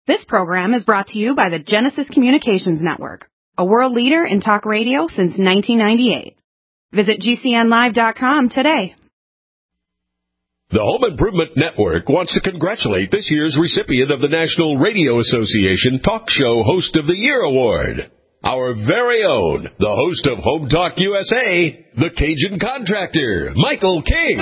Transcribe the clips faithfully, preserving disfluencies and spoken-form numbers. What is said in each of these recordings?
This program is brought to you by the Genesis Communications Network, a world leader in talk radio since nineteen ninety-eight. Visit G C N live dot com today. The Home Improvement Network wants to congratulate this year's recipient of the National Radio Association Talk Show Host of the Year Award. Our very own, the host of Home Talk U S A, the Cajun Contractor, Michael King.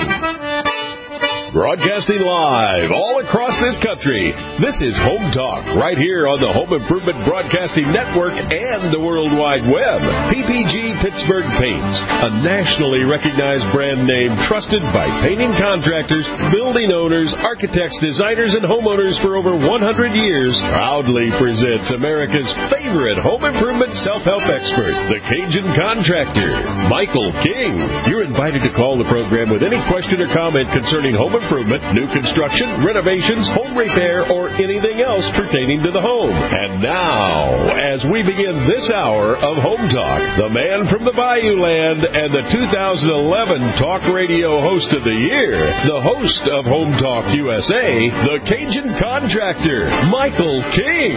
Broadcasting live all across this country, this is Home Talk right here on the Home Improvement Broadcasting Network and the World Wide Web. P P G Pittsburgh Paints, a nationally recognized brand name trusted by painting contractors, building owners, architects, designers, and homeowners for over one hundred years, proudly presents America's favorite home improvement self-help expert, the Cajun Contractor, Michael King. You're invited to call the program with any question or comment concerning home improvement, new construction, renovations, home repair, or anything else pertaining to the home. And now, as we begin this hour of Home Talk, the man from the Bayou Land and the two thousand eleven Talk Radio Host of the Year, the host of Home Talk U S A, the Cajun Contractor, Michael King.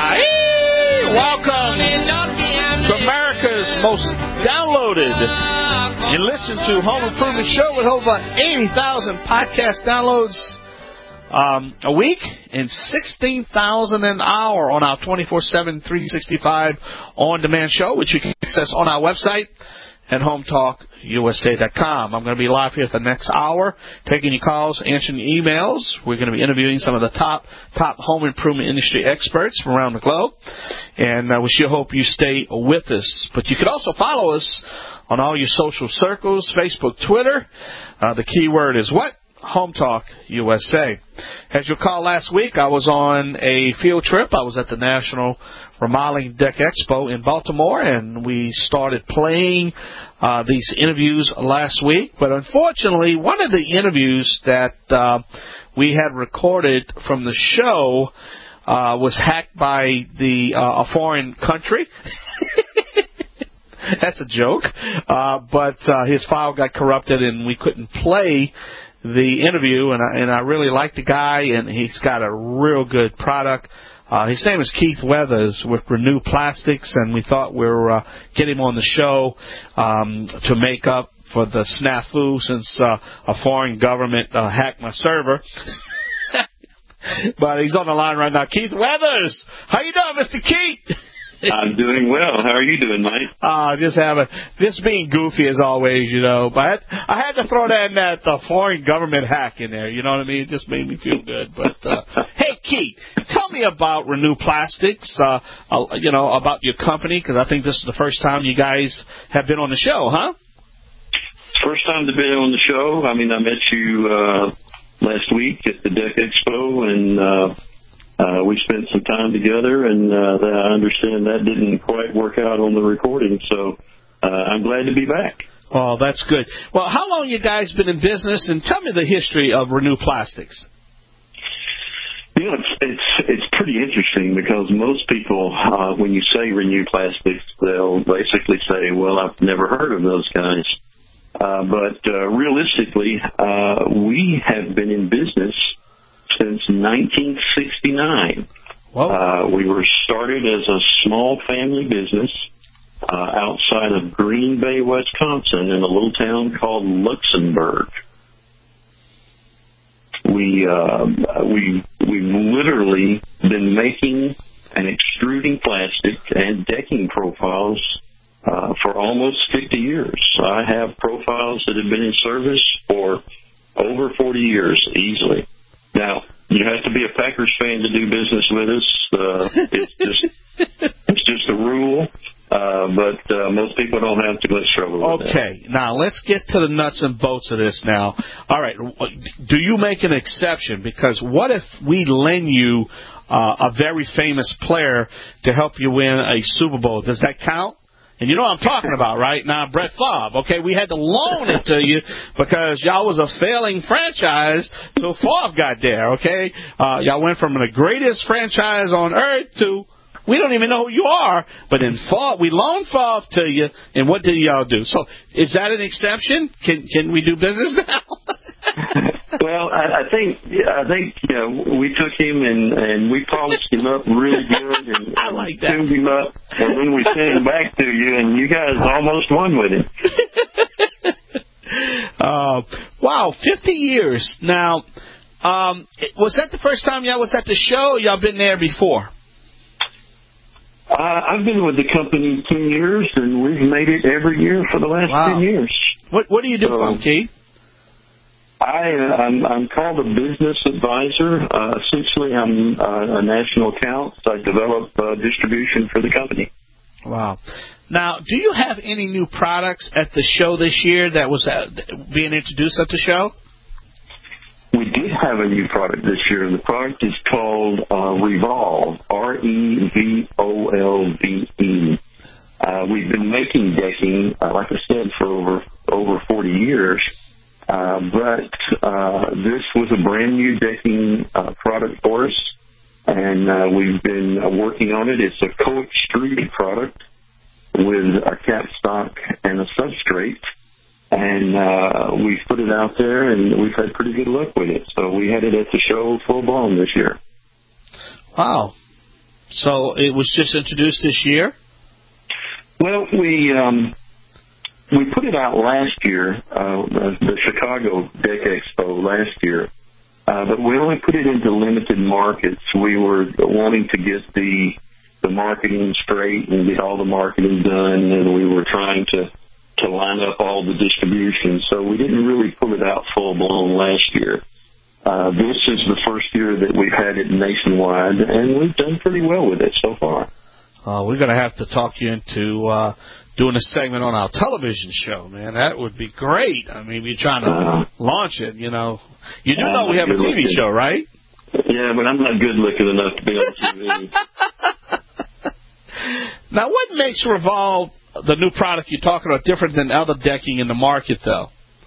Yay! Welcome to America's most downloaded and listened to home improvement show with over eighty thousand podcast downloads um, a week and sixteen thousand an hour on our twenty-four seven, three sixty-five on-demand show, which you can access on our website at home talk U S A dot com. I'm going to be live here for the next hour, taking your calls, answering your emails. We're going to be interviewing some of the top top home improvement industry experts from around the globe, and uh, we sure hope you stay with us. But you can also follow us on all your social circles, Facebook, Twitter. Uh, the key word is what? Home Talk U S A. As you'll recall, last week I was on a field trip. I was at the National Remodeling Deck Expo in Baltimore, and we started playing uh, these interviews last week. But unfortunately, one of the interviews that uh, we had recorded from the show uh, was hacked by the uh, a foreign country. That's a joke. Uh, but uh, his file got corrupted, and we couldn't play the interview. And I, and I really like the guy, and he's got a real good product. Uh, his name is Keith Weathers with Renew Plastics, and we thought we were uh, get him on the show um, to make up for the snafu since uh, a foreign government uh, hacked my server. But he's on the line right now. Keith Weathers, how you doing, Mister Keith? I'm doing well. How are you doing, Mike? Uh, just having, this being goofy as always, you know. But I had, I had to throw that in that uh, foreign government hack in there, you know what I mean? It just made me feel good. But, uh, hey, Keith, tell me about Renew Plastics, uh, uh, you know, about your company, because I think this is the first time you guys have been on the show, huh? First time to be on the show. I mean, I met you uh, last week at the Deck Expo, and uh Uh, we spent some time together, and uh, I understand that didn't quite work out on the recording, so uh, I'm glad to be back. Oh, that's good. Well, how long you guys been in business, and tell me the history of Renew Plastics. You know, it's it's, it's pretty interesting because most people, uh, when you say Renew Plastics, they'll basically say, well, I've never heard of those guys. Uh, but uh, realistically, uh, we have been in business since nineteen sixty-nine. Uh, we were started as a small family business uh, outside of Green Bay, Wisconsin, in a little town called Luxembourg. We uh, we we've literally been making and extruding plastic and decking profiles uh, for almost fifty years. I have profiles that have been in service for over forty years easily. Now, you have to be a Packers fan to do business with us. Uh, it's just it's just a rule, uh, but uh, most people don't have too much trouble with that. Okay, now let's get to the nuts and bolts of this now. All right, do you make an exception? Because what if we lend you uh, a very famous player to help you win a Super Bowl? Does that count? And you know what I'm talking about, right? Now, Brett Favre, okay, we had to loan it to you because y'all was a failing franchise till Favre got there, okay? Uh, y'all went from the greatest franchise on earth to we don't even know who you are, but in Favre, we loaned Favre to you, and what did y'all do? So is that an exception? Can can we do business now? Well, I, I think I think you know, we took him and, and we polished him up really good and, I like and that. tuned him up, and then we sent him back to you, and you guys almost won with him. uh, wow, fifty years. Now, um, was that the first time y'all was at the show, or y'all been there before? Uh, I've been with the company ten years, and we've made it every year for the last wow. ten years. What What do you do so, for them, Keith? I, uh, I'm, I'm called a business advisor. Uh, essentially, I'm uh, a national account. I develop uh, distribution for the company. Wow. Now, do you have any new products at the show this year that was uh, being introduced at the show? We did have a new product this year, and the product is called uh, Revolve, R E V O L V E. Uh, we've been making decking, uh, like I said, for over over forty years. Uh, but uh, this was a brand new decking uh, product for us, and uh, we've been uh, working on it. It's a co-extruded product with a capstock and a substrate, and uh, we've put it out there, and we've had pretty good luck with it. So we had it at the show full blown this year. Wow. So it was just introduced this year? Well, we... Um, We put it out last year, uh, the Chicago Deck Expo last year, uh, but we only put it into limited markets. We were wanting to get the the marketing straight and get all the marketing done, and we were trying to, to line up all the distribution. So we didn't really pull it out full blown last year. Uh, this is the first year that we've had it nationwide, and we've done pretty well with it so far. Uh, we're going to have to talk you into uh, doing a segment on our television show, man. That would be great. I mean, we're trying to uh, launch it, you know. You do know we have a T V show, right? Yeah, but I'm not good looking enough to be on T V. Now, what makes Revolve, the new product you're talking about, different than other decking in the market, though?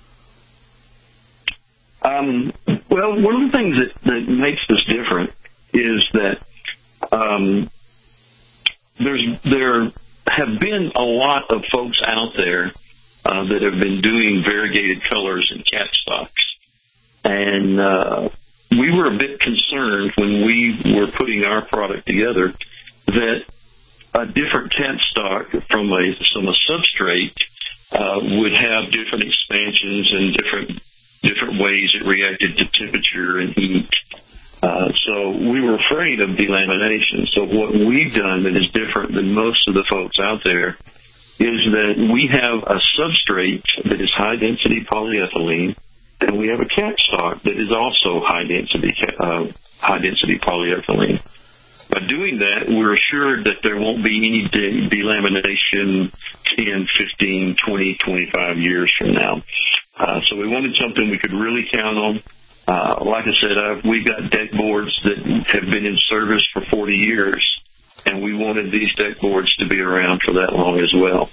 Um, well, one of the things that, that makes this different is that um, there's there have been a lot of folks out there uh, that have been doing variegated colors and capstocks. And uh, we were a bit concerned when we were putting our product together that a different capstock from a, from a substrate uh, would have different expansions and different different ways it reacted to temperature and heat. Uh, so we were afraid of delamination. So what we've done that is different than most of the folks out there is that we have a substrate that is high-density polyethylene, and we have a capstock that is also high-density uh, high-density polyethylene. By doing that, we're assured that there won't be any de- delamination ten, fifteen, twenty, twenty-five years from now. Uh, so we wanted something we could really count on. Uh, like I said, I've, we've got deck boards that have been in service for forty years, and we wanted these deck boards to be around for that long as well.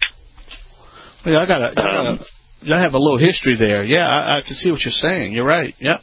Yeah, I got um, I have a little history there. Yeah, I, I can see what you're saying. You're right. Yep.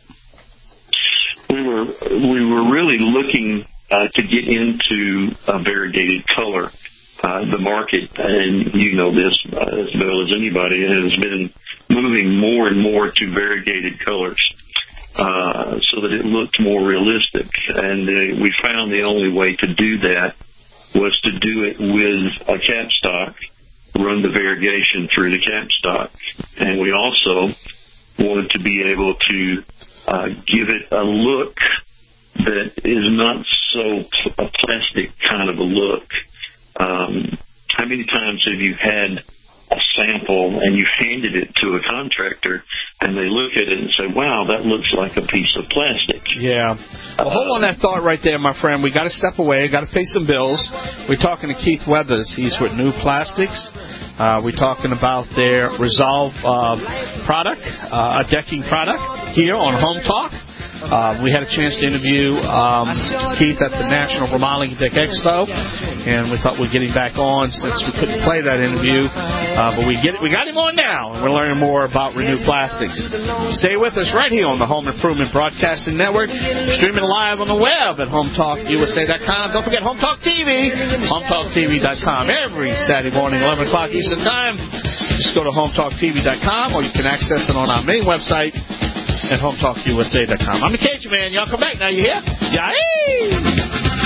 We were we were really looking uh, to get into a variegated color. Uh, the market, and you know this uh, as well as anybody, has been moving more and more to variegated colors uh, so that it looked more realistic. And uh, we found the only way to do that was to do it with a capstock, run the variegation through the capstock. And we also wanted to be able to uh, give it a look that is not so a plastic kind of a look. Um, how many times have you had a sample and you handed it to a contractor and they look at it and say, wow, that looks like a piece of plastic? Yeah. Well, hold on that thought right there, my friend. We got to step away. Got to pay some bills. We're talking to Keith Weathers. He's with New Plastics. Uh, we're talking about their Resolve uh, product, uh, a decking product here on Home Talk. Uh, we had a chance to interview um, Keith at the National Remodeling Deck Expo, and we thought we'd get him back on since we couldn't play that interview. Uh, but we get we got him on now, and we're learning more about Renew Plastics. Stay with us right here on the Home Improvement Broadcasting Network, streaming live on the web at home talk u s a dot com. Don't forget Home Talk T V, home talk t v dot com, every Saturday morning, eleven o'clock Eastern Time. Just go to home talk t v dot com, or you can access it on our main website, at home talk U S A dot com. I'm the Cajun Man. Y'all come back now. You hear? Yay!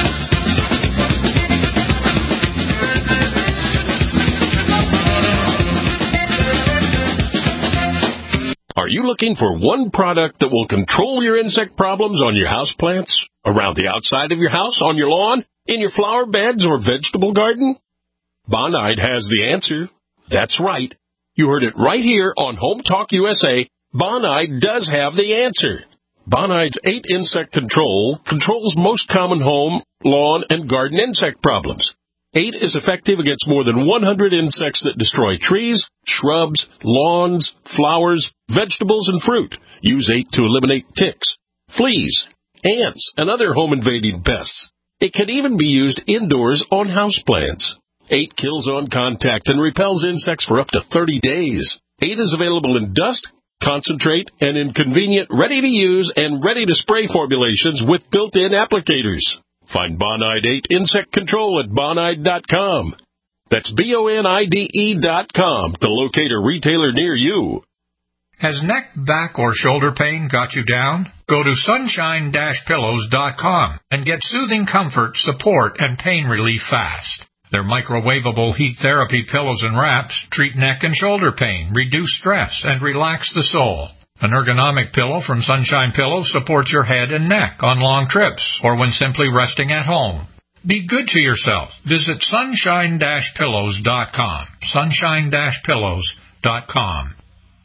Are you looking for one product that will control your insect problems on your houseplants, around the outside of your house, on your lawn, in your flower beds or vegetable garden? Bonide has the answer. That's right. You heard it right here on Home Talk U S A. Bonide does have the answer. Bonide's eight insect control controls most common home, lawn, and garden insect problems. eight is effective against more than one hundred insects that destroy trees, shrubs, lawns, flowers, vegetables, and fruit. Use eight to eliminate ticks, fleas, ants, and other home-invading pests. It can even be used indoors on houseplants. eight kills on contact and repels insects for up to thirty days. eight is available in dust, concentrate, and in convenient, ready-to-use and ready-to-spray formulations with built-in applicators. Find Bonide eight Insect Control at bonide dot com. That's B O N I D E dot com to locate a retailer near you. Has neck, back, or shoulder pain got you down? Go to sunshine dash pillows dot com and get soothing comfort, support, and pain relief fast. Their microwavable heat therapy pillows and wraps treat neck and shoulder pain, reduce stress, and relax the soul. An ergonomic pillow from Sunshine Pillows supports your head and neck on long trips or when simply resting at home. Be good to yourself. Visit sunshine dash pillows dot com. sunshine dash pillows dot com.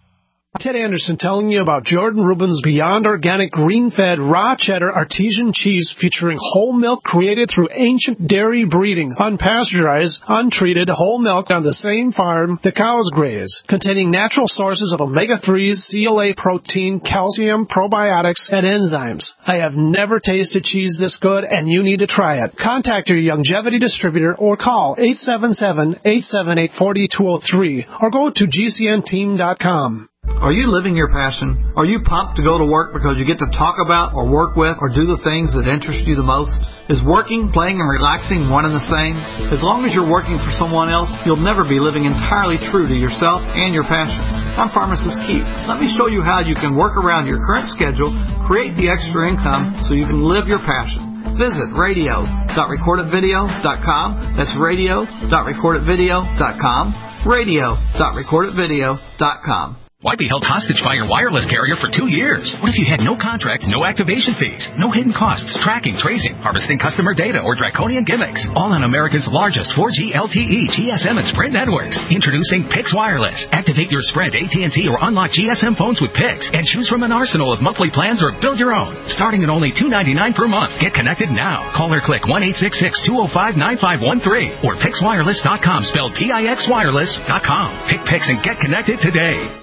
Ted Anderson telling you about Jordan Rubin's Beyond Organic Green-Fed Raw Cheddar Artesian Cheese featuring whole milk created through ancient dairy breeding, unpasteurized, untreated whole milk on the same farm the cows graze, containing natural sources of omega threes, C L A protein, calcium, probiotics, and enzymes. I have never tasted cheese this good, and you need to try it. Contact your Longevity distributor or call eight seven seven, eight seven eight, four two zero three or go to G C N team dot com. Are you living your passion? Are you pumped to go to work because you get to talk about or work with or do the things that interest you the most? Is working, playing, and relaxing one and the same? As long as you're working for someone else, you'll never be living entirely true to yourself and your passion. I'm Pharmacist Keith. Let me show you how you can work around your current schedule, create the extra income so you can live your passion. Visit radio dot record it video dot com. That's radio dot record it video dot com. radio dot record it video dot com. Why be held hostage by your wireless carrier for two years? What if you had no contract, no activation fees, no hidden costs, tracking, tracing, harvesting customer data, or draconian gimmicks? All on America's largest four G L T E, G S M, and Sprint networks. Introducing Pix Wireless. Activate your Sprint, A T and T, or unlock G S M phones with Pix and choose from an arsenal of monthly plans or build your own. Starting at only two ninety-nine per month. Get connected now. Call or click one eight six six, two zero five, nine five one three or pix wireless dot com, spelled P I X wireless dot com. Pick Pix and get connected today.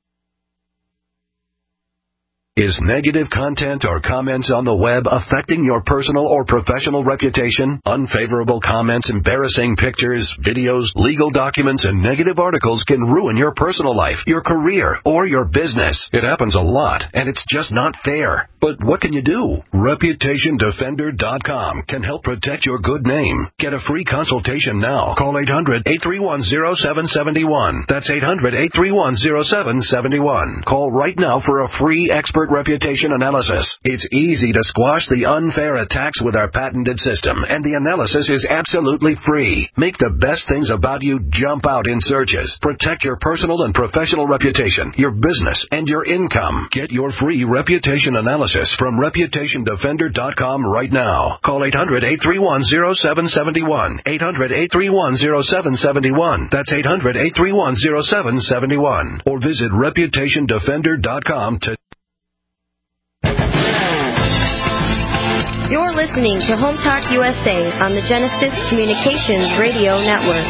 Is negative content or comments on the web affecting your personal or professional reputation? Unfavorable comments, embarrassing pictures, videos, legal documents, and negative articles can ruin your personal life, your career, or your business. It happens a lot, and it's just not fair. But what can you do? reputation defender dot com can help protect your good name. Get a free consultation now. Call eight hundred, eight three one, zero seven seven one. That's eight hundred, eight three one, zero seven seven one. Call right now for a free expert reputation analysis. It's easy to squash the unfair attacks with our patented system, and the analysis is absolutely free. Make the best things about you jump out in searches. Protect your personal and professional reputation, your business, and your income. Get your free reputation analysis from reputation defender dot com right now. Call eight hundred, eight three one, zero seven seven one. eight hundred, eight three one, zero seven seven one. That's eight hundred, eight three one, zero seven seven one. Or visit reputation defender dot com to You're listening to Home Talk U S A on the Genesis Communications Radio Network.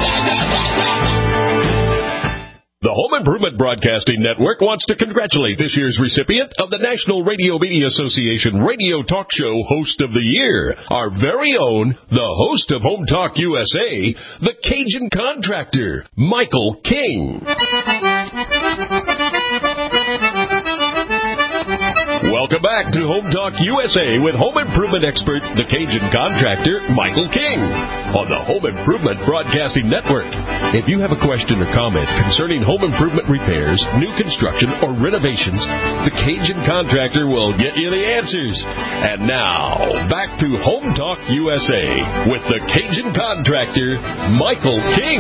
The Home Improvement Broadcasting Network wants to congratulate this year's recipient of the National Radio Media Association Radio Talk Show Host of the Year, our very own, the host of Home Talk U S A, the Cajun Contractor, Michael King. Welcome back to Home Talk U S A with home improvement expert, the Cajun contractor, Michael King, on the Home Improvement Broadcasting Network. If you have a question or comment concerning home improvement repairs, new construction, or renovations, the Cajun contractor will get you the answers. And now, back to Home Talk U S A with the Cajun contractor, Michael King.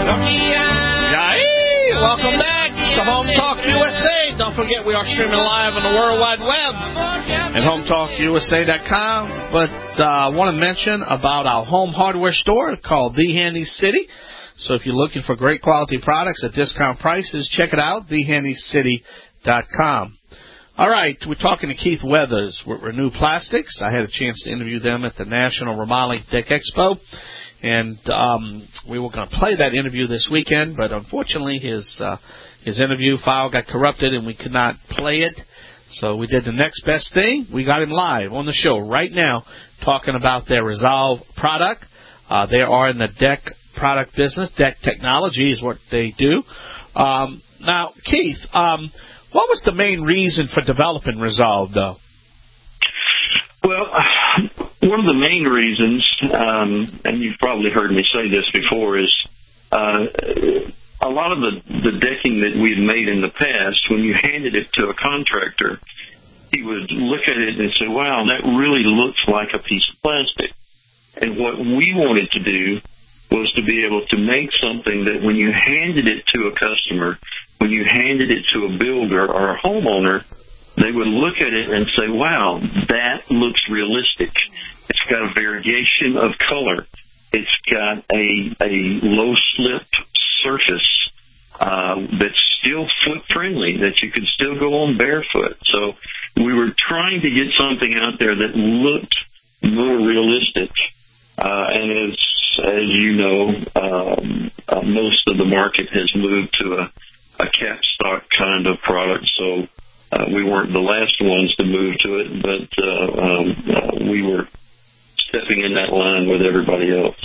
Welcome back to Home Talk U S A. Don't forget, we are streaming live on the World Wide Web at home talk u s a dot com. But uh, I want to mention about our home hardware store called The Handy City. So if you're looking for great quality products at discount prices, check it out, the handy city dot com. All right, we're talking to Keith Weathers with Renew Plastics. I had a chance to interview them at the National Remodeling Deck Expo. And um, we were going to play that interview this weekend, but unfortunately his uh, his interview file got corrupted and we could not play it. So we did the next best thing. We got him live on the show right now talking about their Resolve product. Uh, they are in the deck product business. Deck technology is what they do. Um, now, Keith, um, what was the main reason for developing Resolve, though? Well, one of the main reasons, um, and you've probably heard me say this before, is uh, a lot of the, the decking that we've made in the past, when you handed it to a contractor, he would look at it and say, wow, that really looks like a piece of plastic. And what we wanted to do was to be able to make something that when you handed it to a customer, when you handed it to a builder or a homeowner, they would look at it and say, wow, that looks realistic. It's got a variation of color. It's got a, a low-slip surface uh, that's still foot-friendly, that you can still go on barefoot. So we were trying to get something out there that looked more realistic. Uh, and as, as you know, um, uh, most of the market has moved to a, a capstock kind of product, so Uh, we weren't the last ones to move to it, but uh, um, uh, we were stepping in that line with everybody else.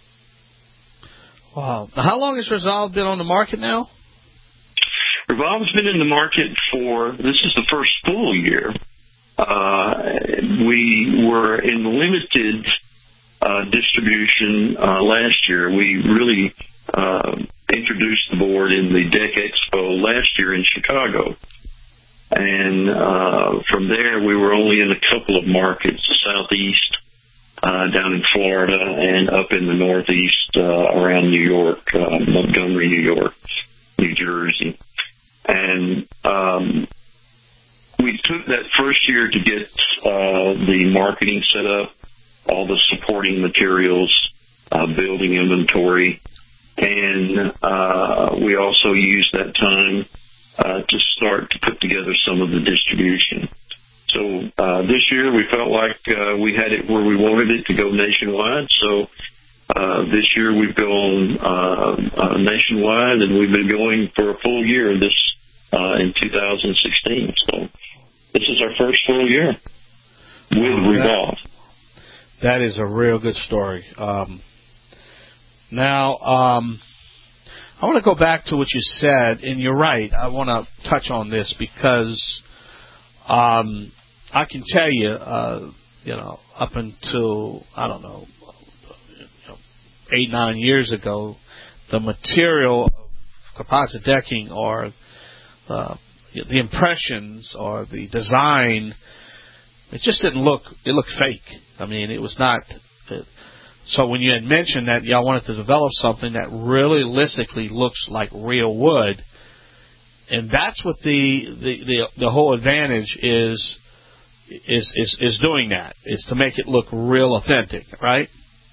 Wow. How long has Resolve been on the market now? Resolve's been in the market for, this is the first full year. Uh, we were in limited uh, distribution uh, last year. We really uh, introduced the board in the Deck Expo last year in Chicago. And uh, from there, we were only in a couple of markets, the southeast, uh, down in Florida, and up in the northeast uh, around New York, uh, Montgomery, New York, New Jersey. And um, we took that first year to get uh, the marketing set up, all the supporting materials, uh, building inventory, and uh, we also used that time Uh, to start to put together some of the distribution. So uh, this year we felt like uh, we had it where we wanted it to go nationwide. So uh, this year we've gone uh, uh, nationwide, and we've been going for a full year this uh, in two thousand sixteen. So this is our first full year with oh, Resolve. That is a real good story. Um, now, um, I want to go back to what you said, and you're right. I want to touch on this because um, I can tell you, uh, you know, up until, I don't know, you know, eight, nine years ago, the material of composite decking or uh, the impressions or the design, it just didn't look, it looked fake. I mean, it was not... It, So when you had mentioned that y'all wanted to develop something that realistically looks like real wood, and that's what the the, the, the whole advantage is, is is is doing that, is to make it look real authentic, right?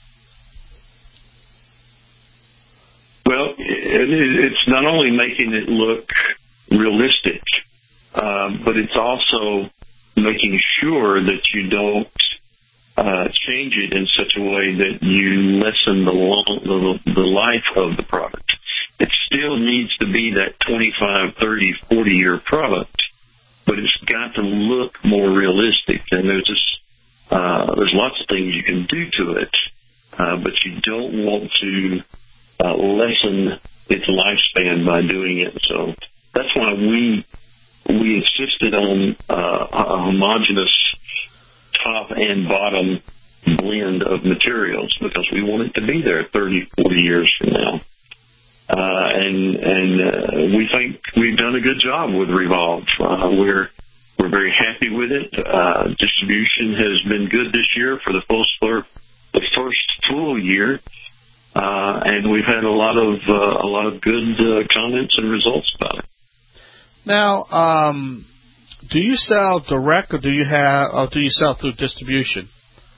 Well, it, it's not only making it look realistic, um, but it's also making sure that you don't Uh, change it in such a way that you lessen the, long, the the life of the product. It still needs to be that twenty-five, thirty, forty year product, but it's got to look more realistic. And there's just uh, there's lots of things you can do to it, uh, but you don't want to uh, lessen its lifespan by doing it. So that's why we we insisted it on uh, a homogeneous top and bottom blend of materials because we want it to be there thirty, forty years from now. Uh, and and uh, we think we've done a good job with Revolve. Uh, we're we're very happy with it. Uh, distribution has been good this year for the first the first full year, uh, and we've had a lot of uh, a lot of good uh, comments and results about it. Now, um, do you sell direct, or do you have, or do you sell through distribution?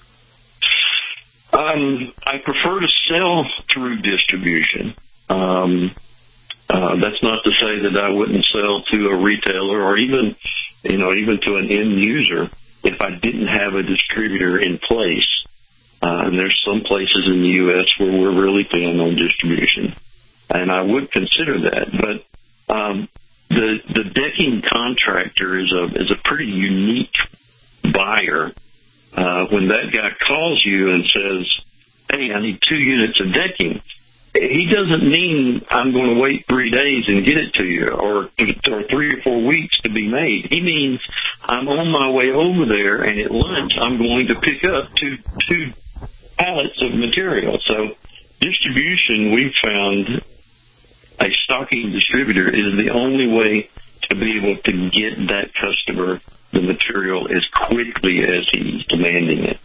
Um, I prefer to sell through distribution. Um, uh, that's not to say that I wouldn't sell to a retailer or even, you know, even to an end user if I didn't have a distributor in place. Uh, and there's some places in the U S where we're really thin on distribution, and I would consider that. But um, the the decking contractor is a is a pretty unique buyer. Uh, when that guy calls you and says, "Hey, I need two units of decking," he doesn't mean I'm going to wait three days and get it to you, or or three or four weeks to be made. He means I'm on my way over there, and at lunch I'm going to pick up two two pallets of material. So distribution, we've found a stocking distributor is the only way to be able to get that customer the material as quickly as he's demanding it.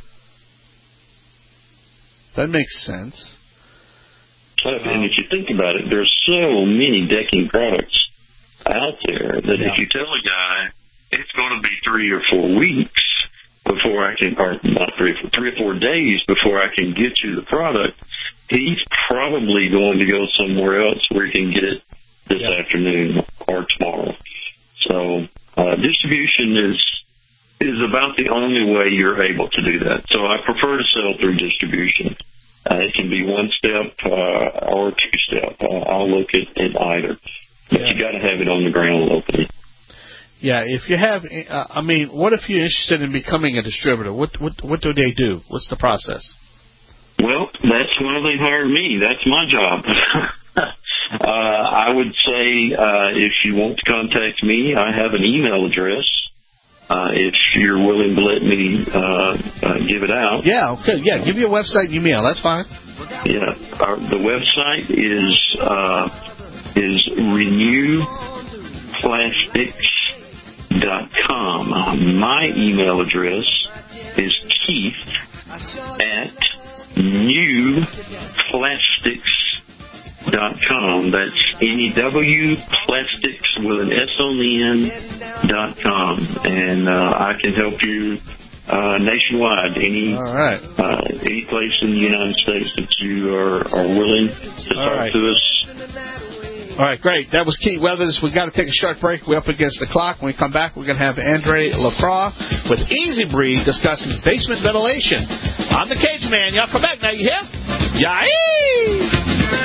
That makes sense. And if you think about it, there's so many decking products out there that yeah. if you tell a guy it's going to be three or four weeks before I can, or not three, three or four days before I can get you the product, he's probably going to go somewhere else where he can get it this yeah. afternoon or tomorrow. So uh, distribution is is about the only way you're able to do that. So I prefer to sell through distribution. Uh, it can be one step uh, or two step. Uh, I'll look at, at either, but yeah. you got to have it on the ground locally. Yeah, if you have, uh, I mean, what if you're interested in becoming a distributor? What what what do they do? What's the process? Well, that's why they hired me. That's my job. uh, I would say uh, if you want to contact me, I have an email address. Uh, if you're willing to let me uh, uh, give it out. Yeah, okay. Yeah, give me a website and email. That's fine. Yeah, our, the website is uh, is renew plastics dot com. My email address is Keith at new plastics dot com. That's N E W plastics with an S on the end dot com, and uh, I can help you uh, nationwide. Any All right. uh, any place in the United States that you are, are willing to All talk right. to us. All right, great. That was Keith Weathers. We've got to take a short break. We're up against the clock. When we come back, we're going to have Andre Lacroix with Easy Breed discussing basement ventilation. I'm the Cage Man. Y'all come back now. You hear? Yay!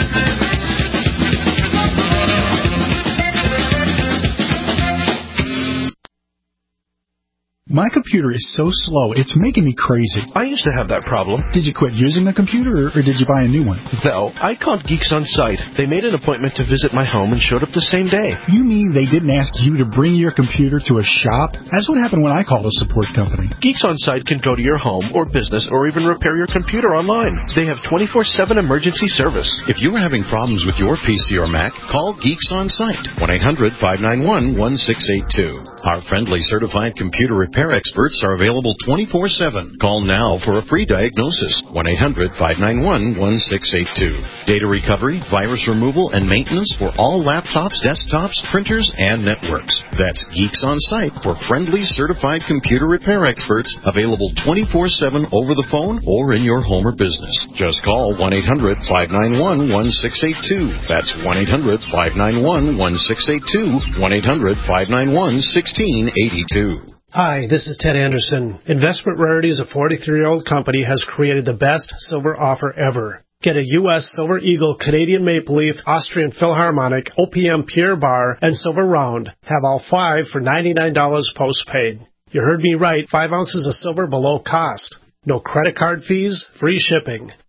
My computer is so slow, it's making me crazy. I used to have that problem. Did you quit using the computer, or, or did you buy a new one? No, I called Geeks On Site. They made an appointment to visit my home and showed up the same day. You mean they didn't ask you to bring your computer to a shop? That's what happened when I called a support company. Geeks On Site can go to your home or business or even repair your computer online. They have twenty-four seven emergency service. If you are having problems with your P C or Mac, call Geeks On Site, one eight hundred five nine one one six eight two. Our friendly certified computer repair experts are available twenty-four seven. Call now for a free diagnosis, one eight hundred five nine one one six eight two. Data recovery, virus removal, and maintenance for all laptops, desktops, printers, and networks. That's Geeks On Site for friendly certified computer repair experts, available twenty-four seven over the phone or in your home or business. Just call one eight hundred five nine one one six eight two. That's one eight hundred five nine one one six eight two, one eight hundred five nine one one six eight two. Hi, this is Ted Anderson. Investment Rarities, a forty-three-year-old company, has created the best silver offer ever. Get a U S Silver Eagle, Canadian Maple Leaf, Austrian Philharmonic, O P M Pierre Bar, and Silver Round. Have all five for ninety-nine dollars postpaid. You heard me right, five ounces of silver below cost. No credit card fees, free shipping.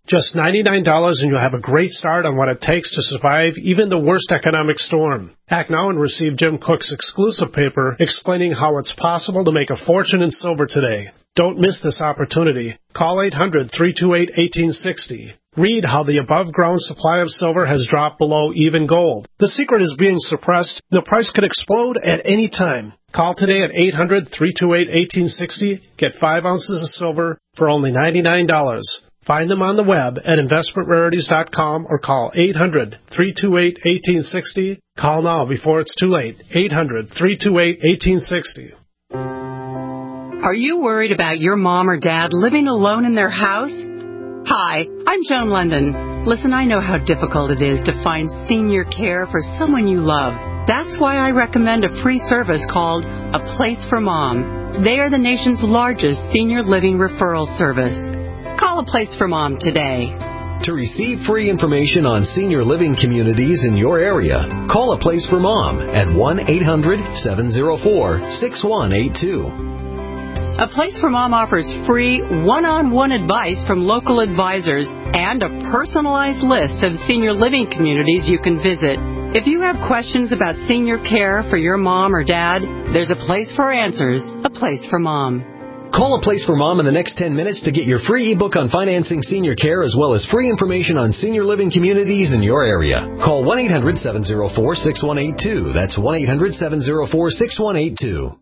Just ninety-nine dollars and you'll have a great start on what it takes to survive even the worst economic storm. Act now and receive Jim Cook's exclusive paper explaining how it's possible to make a fortune in silver today. Don't miss this opportunity. Call eight hundred, three two eight, one eight six zero. Read how the above-ground supply of silver has dropped below even gold. The secret is being suppressed. The price could explode at any time. Call today at eight hundred, three two eight, one eight six zero. Get five ounces of silver for only ninety-nine dollars. Find them on the web at investment rarities dot com or call eight hundred, three two eight, one eight six zero. Call now before it's too late. eight hundred, three two eight, one eight six zero. Are you worried about your mom or dad living alone in their house? Hi, I'm Joan London. Listen, I know how difficult it is to find senior care for someone you love. That's why I recommend a free service called A Place for Mom. They are the nation's largest senior living referral service. Call A Place for Mom today. To receive free information on senior living communities in your area, call A Place for Mom at one eight hundred, seven oh four, six one eight two. A Place for Mom offers free one-on-one advice from local advisors and a personalized list of senior living communities you can visit. If you have questions about senior care for your mom or dad, there's a place for answers, A Place for Mom. Call A Place for Mom in the next ten minutes to get your free ebook on financing senior care as well as free information on senior living communities in your area. Call one eight hundred, seven oh four, six one eight two. That's one eight hundred, seven oh four, six one eight two.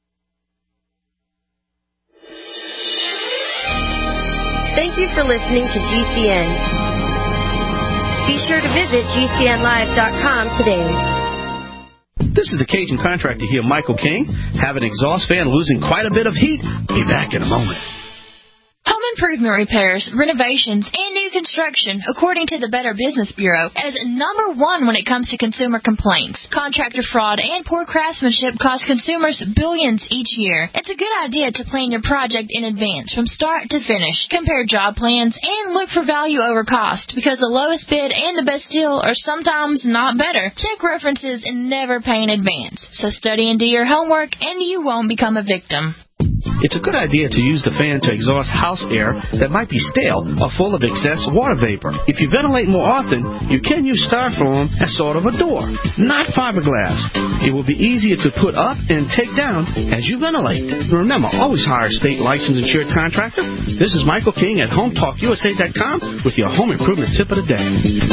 Thank you for listening to G C N. Be sure to visit G C N live dot com today. This is the Cajun contractor here, Michael King. Have an exhaust fan losing quite a bit of heat? Be back in a moment. Home improvement repairs, renovations, and new construction, according to the Better Business Bureau, is number one when it comes to consumer complaints. Contractor fraud and poor craftsmanship cost consumers billions each year. It's a good idea to plan your project in advance from start to finish. Compare job plans and look for value over cost, because the lowest bid and the best deal are sometimes not better. Check references and never pay in advance. So study and do your homework, and you won't become a victim. It's a good idea to use the fan to exhaust house air that might be stale or full of excess water vapor. If you ventilate more often, you can use styrofoam as sort of a door, not fiberglass. It will be easier to put up and take down as you ventilate. Remember, always hire a state licensed insured contractor. This is Michael King at home talk U S A dot com with your home improvement tip of the day.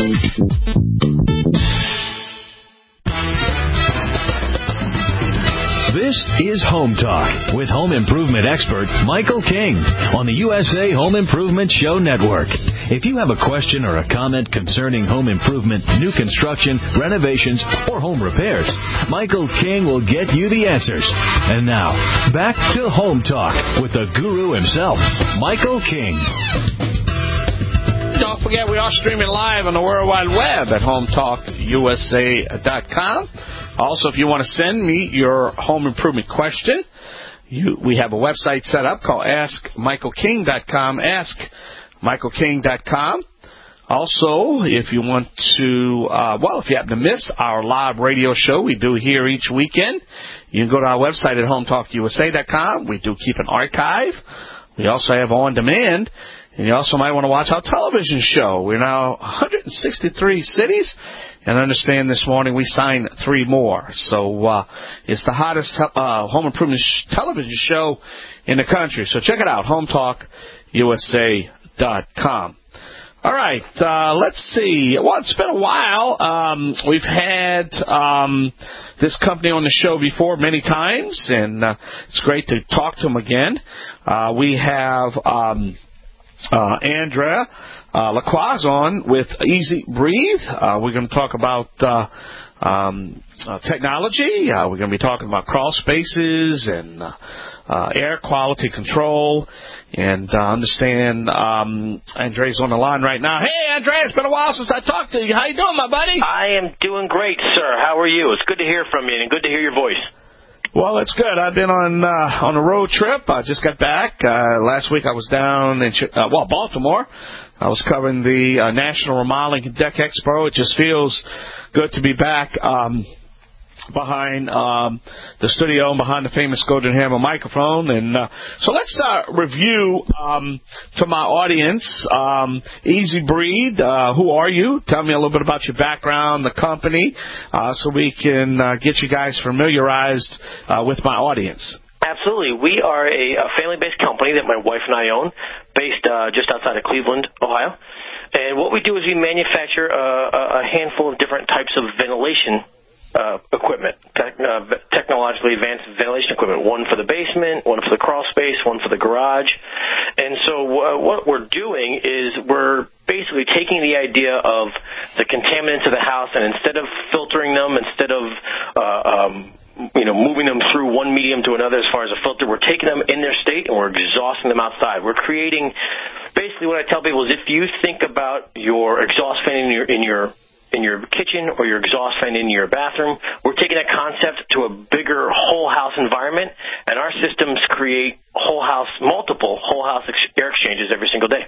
This is Home Talk with home improvement expert Michael King on the U S A Home Improvement Show Network. If you have a question or a comment concerning home improvement, new construction, renovations, or home repairs, Michael King will get you the answers. And now, back to Home Talk with the guru himself, Michael King. Don't forget, we are streaming live on the World Wide Web at home talk U S A dot com. Also, if you want to send me your home improvement question, you, we have a website set up called ask michael king dot com, ask michael king dot com. Also, if you want to, uh, well, if you happen to miss our live radio show we do here each weekend, you can go to our website at home talk U S A dot com. We do keep an archive. We also have on demand. And you also might want to watch our television show. We're now one hundred sixty-three cities. And I understand this morning we signed three more. So uh, it's the hottest uh, home improvement sh- television show in the country. So check it out, home talk U S A dot com. All right, uh, let's see. Well, it's been a while. Um, we've had um, this company on the show before many times, and uh, it's great to talk to them again. Uh, we have um, uh, Andrea Uh, LaCroix on with Easy Breathe. Uh, we're going to talk about uh, um, uh, technology. Uh, we're going to be talking about crawl spaces and uh, uh, air quality control. And uh, understand um, Andrea's on the line right now. Hey, Andrea, it's been a while since I talked to you. How you doing, my buddy? I am doing great, sir. How are you? It's good to hear from you and good to hear your voice. Well, it's good. I've been on uh, on a road trip. I just got back. Uh, last week I was down in uh, well Baltimore. I was covering the uh, National Remodeling Deck Expo. It just feels good to be back. Um, behind um, the studio and behind the famous Golden Hammer microphone. And uh, so let's uh, review um, to my audience, um, Easy Breed. Uh, who are you? Tell me a little bit about your background, the company, uh, so we can uh, get you guys familiarized uh, with my audience. Absolutely. We are a, a family-based company that my wife and I own, based uh, just outside of Cleveland, Ohio. And what we do is we manufacture a, a handful of different types of ventilation Uh, equipment, tech, uh, technologically advanced ventilation equipment, one for the basement, one for the crawl space, one for the garage. And so uh, what we're doing is we're basically taking the idea of the contaminants of the house, and instead of filtering them, instead of uh, um, you know, moving them through one medium to another as far as a filter, we're taking them in their state and we're exhausting them outside. We're creating, basically what I tell people is if you think about your exhaust fan in your in your in your kitchen or your exhaust fan in your bathroom, we're taking that concept to a bigger whole house environment, and our systems create whole house, multiple whole house ex- air exchanges every single day.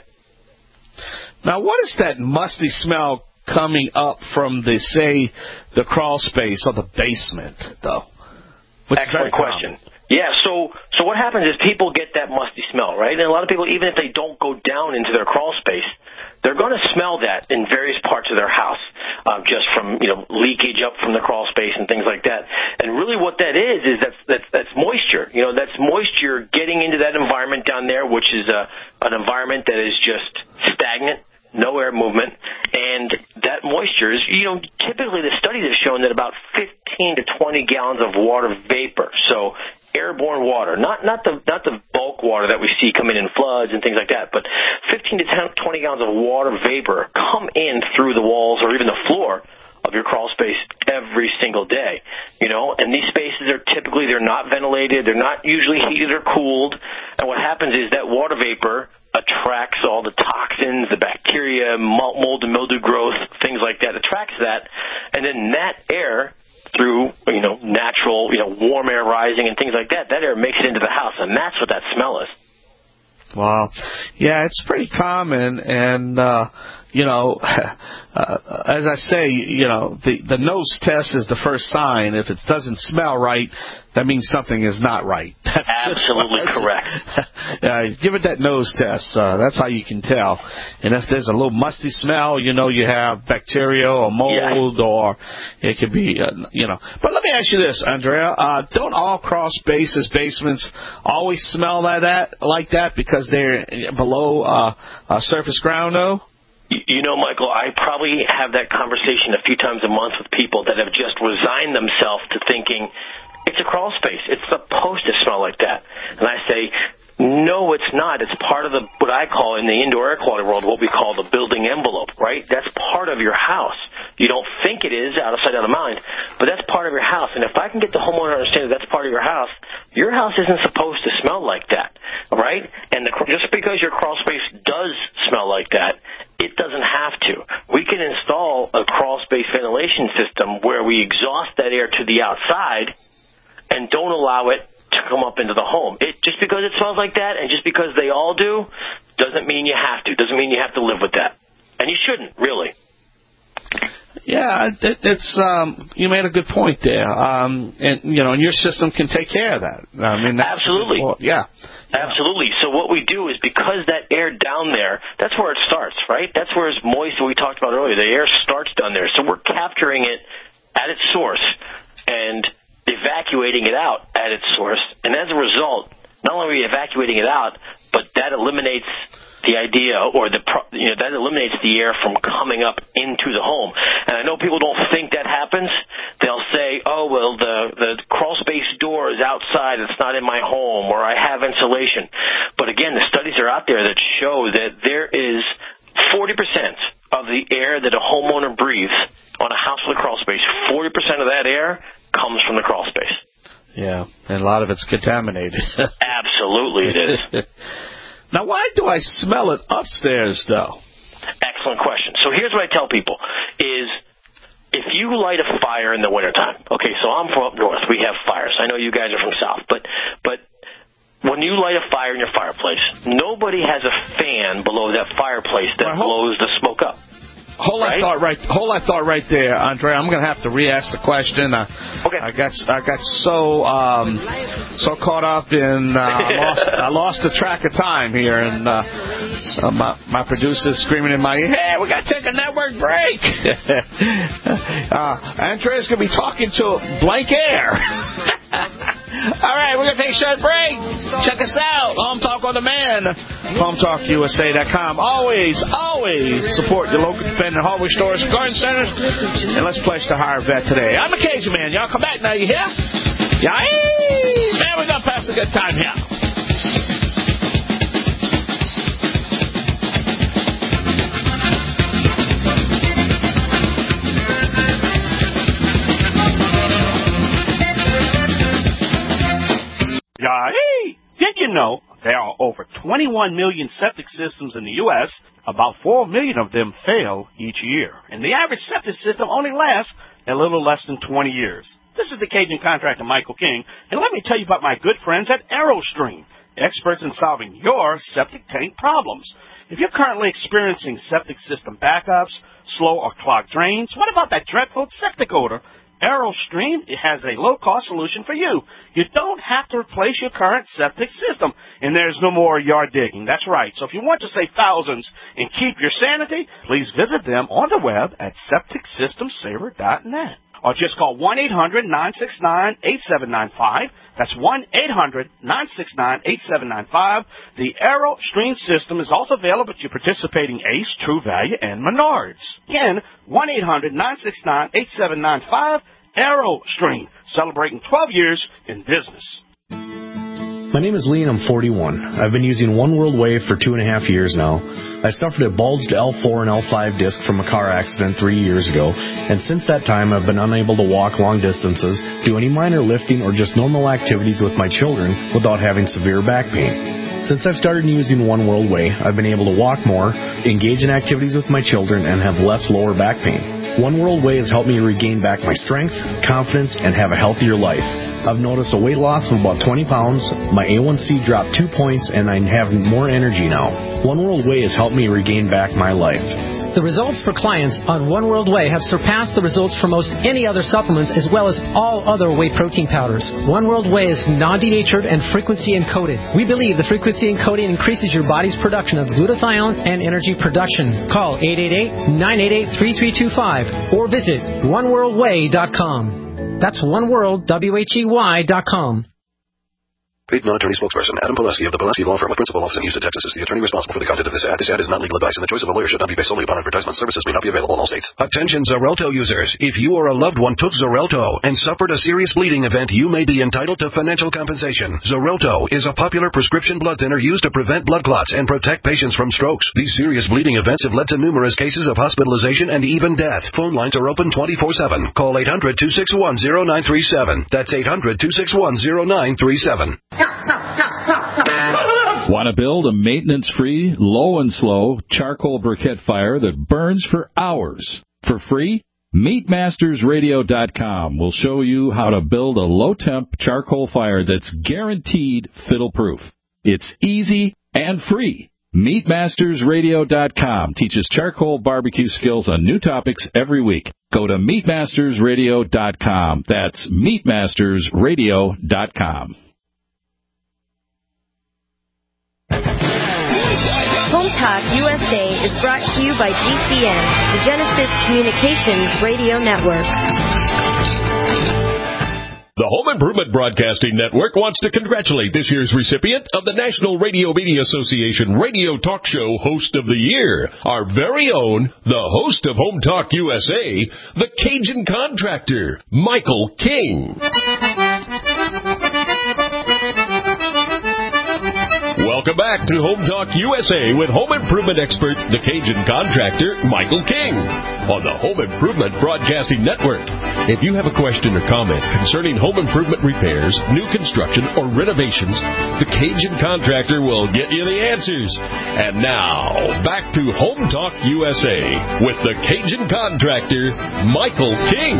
Now, what is that musty smell coming up from the, say, the crawl space or the basement, though? What's Excellent question. Yeah, so so what happens is people get that musty smell, right? And a lot of people, even if they don't go down into their crawl space, they're going to smell that in various parts of their house, um, just from, you know, leakage up from the crawl space and things like that. And really what that is is that's, that's, that's moisture. You know, that's moisture getting into that environment down there, which is a, an environment that is just stagnant, no air movement, and that moisture is, you know, typically the studies have shown that about fifteen to twenty gallons of water vapor, so airborne water, not not the not the bulk water that we see come in in floods and things like that, but fifteen to twenty gallons of water vapor come in through the walls or even the floor of your crawl space every single day, you know, and these spaces are typically, they're not ventilated, they're not usually heated or cooled, and what happens is that water vapor attracts all the toxins, the bacteria, mold and mildew growth, things like that, attracts that, and then that air, through, you know, natural, you know, warm air rising and things like that, that air makes it into the house, and that's what that smell is. Wow. Yeah, it's pretty common, and, uh, you know, uh, as I say, you know, the, the nose test is the first sign. If it doesn't smell right, that means something is not right. That's absolutely just, correct. Uh, give it that nose test. Uh, that's how you can tell. And if there's a little musty smell, you know you have bacteria or mold, yeah. or it could be, uh, you know. But let me ask you this, Andrea. Uh, don't all crawl spaces, basements, always smell like that, like that because they're below uh, uh, surface ground, though? You know, Michael, I probably have that conversation a few times a month with people that have just resigned themselves to thinking, it's a crawl space. It's supposed to smell like that. And I say, no, it's not. It's part of the, what I call in the indoor air quality world, what we call the building envelope, right? That's part of your house. You don't think it is, out of sight, out of mind, but that's part of your house. And if I can get the homeowner to understand that that's part of your house, your house isn't supposed to smell like that, right? And the, just because your crawl space does smell like that, it doesn't have to. We can install a crawl space ventilation system where we exhaust that air to the outside and don't allow it to come up into the home. It just because it smells like that and just because they all do doesn't mean you have to. Doesn't mean you have to live with that. And you shouldn't, really. Yeah, it, it's um, you made a good point there. Um, and you know, and your system can take care of that. I mean, that's absolutely. Yeah. Absolutely. So what we do is because that air down there, that's where it starts, right? That's where it's moist, we talked about earlier. The air starts down there. So we're capturing it at its source and evacuating it out at its source. And as a result, not only are we evacuating it out, but that eliminates the idea or the, you know, that eliminates the air from coming up into the home. And I know people don't think that happens. They'll say, oh, well, the, the crawl space door is outside. It's not in my home, or I have insulation. But again, the studies are out there that show that there is forty percent of the air that a homeowner breathes on a house with a crawl space, forty percent of that air comes from the crawl space. Yeah, and a lot of it's contaminated. Absolutely it is. Now, why do I smell it upstairs, though? Excellent question. So here's what I tell people is if you light a fire in the wintertime, okay, so I'm from up north. We have fires. I know you guys are from south. But but when you light a fire in your fireplace, nobody has a fan below that fireplace that blows the smoke up. Hold right? that thought right. Hold that thought right there, Andre. I'm going to have to re-ask the question. Uh, okay. I got I got so um, so caught up in uh, I lost I lost the track of time here, and uh, so my my producer's screaming in my ear, "Hey, we got to take a network break." uh, Andrea's going to be talking to blank air. All right, we're going to take a short break. Check us out. Home Talk on Demand. home talk U S A dot com. Always, always support your local independent hardware stores, garden centers, and let's pledge to hire a vet today. I'm a Cajun man. Y'all come back now. You hear? Yeah, man, we're going to pass a good time here. Hey, did you know there are over twenty-one million septic systems in the U S? About four million of them fail each year. And the average septic system only lasts a little less than twenty years. This is the Cajun contractor, Michael King, and let me tell you about my good friends at AeroStream, experts in solving your septic tank problems. If you're currently experiencing septic system backups, slow or clogged drains, what about that dreadful septic odor? AeroStream has a low-cost solution for you. You don't have to replace your current septic system, and there's no more yard digging. That's right. So if you want to save thousands and keep your sanity, please visit them on the web at septic system saver dot net. Or just call one eight hundred nine six nine eight seven nine five. That's one eight hundred nine six nine eight seven nine five. The AeroStream system is also available at your participating Ace, True Value, and Menards. Again, one eight hundred nine six nine eight seven nine five. AeroStream, celebrating twelve years in business. My name is Lee and I'm forty-one. I've been using One World Wave for two and a half years now. I suffered a bulged L four and L five disc from a car accident three years ago, and since that time I've been unable to walk long distances, do any minor lifting, or just normal activities with my children without having severe back pain. Since I've started using One World Way, I've been able to walk more, engage in activities with my children, and have less lower back pain. One World Way has helped me regain back my strength, confidence, and have a healthier life. I've noticed a weight loss of about twenty pounds, my A one C dropped two points, and I'm having more energy now. One World Way has helped me regain back my life. The results for clients on One World Way have surpassed the results for most any other supplements, as well as all other whey protein powders. One World Way is non-denatured and frequency encoded. We believe the frequency encoding increases your body's production of glutathione and energy production. Call eight eight eight, nine eight eight, three three two five or visit one world way dot com. That's one world, W H E Y dot com. Paid non-attorney spokesperson Adam Pulaski of the Pulaski Law Firm of Principal Office in Houston, Texas, is the attorney responsible for the content of this ad. This ad is not legal advice, and the choice of a lawyer should not be based solely upon advertisement. Services may not be available in all states. Attention Xarelto users. If you or a loved one took Xarelto and suffered a serious bleeding event, you may be entitled to financial compensation. Xarelto is a popular prescription blood thinner used to prevent blood clots and protect patients from strokes. These serious bleeding events have led to numerous cases of hospitalization and even death. Phone lines are open twenty-four seven. Call eight hundred, two six one, zero nine three seven. That's eight hundred, two six one, zero nine three seven. Want to build a maintenance-free, low and slow charcoal briquette fire that burns for hours for free? meat masters radio dot com will show you how to build a low-temp charcoal fire that's guaranteed fiddle-proof. It's easy and free. meat masters radio dot com teaches charcoal barbecue skills on new topics every week. Go to meat masters radio dot com. That's meat masters radio dot com. Home Talk U S A is brought to you by G C N, the Genesis Communications Radio Network. The Home Improvement Broadcasting Network wants to congratulate this year's recipient of the National Radio Media Association Radio Talk Show Host of the Year, our very own, the host of Home Talk U S A, the Cajun Contractor, Michael King. Welcome back to Home Talk U S A with home improvement expert, the Cajun Contractor, Michael King, on the Home Improvement Broadcasting Network. If you have a question or comment concerning home improvement repairs, new construction, or renovations, the Cajun Contractor will get you the answers. And now, back to Home Talk U S A with the Cajun Contractor, Michael King.